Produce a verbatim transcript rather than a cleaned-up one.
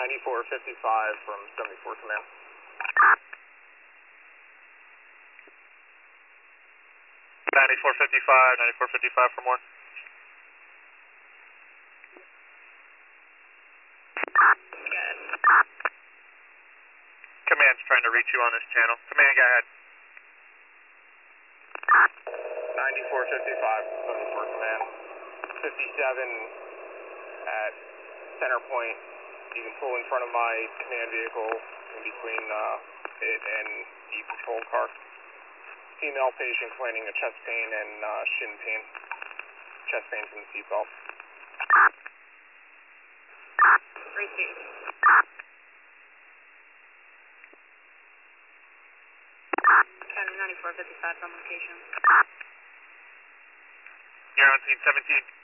ninety-four fifty-five from seventy-four Command. ninety-four fifty-five, ninety-four fifty-five for more. Good. Command's trying to reach you on this channel. Command, go ahead. ninety-four fifty-five, seventy-four Command. fifty-seven at center point. You can pull in front of my command vehicle in between uh, it and the patrol car. Female patient complaining of chest pain and uh, shin pain. Chest pain from the seatbelt. Receive. Academy ninety-four fifty-five from location. You're on scene seventeen.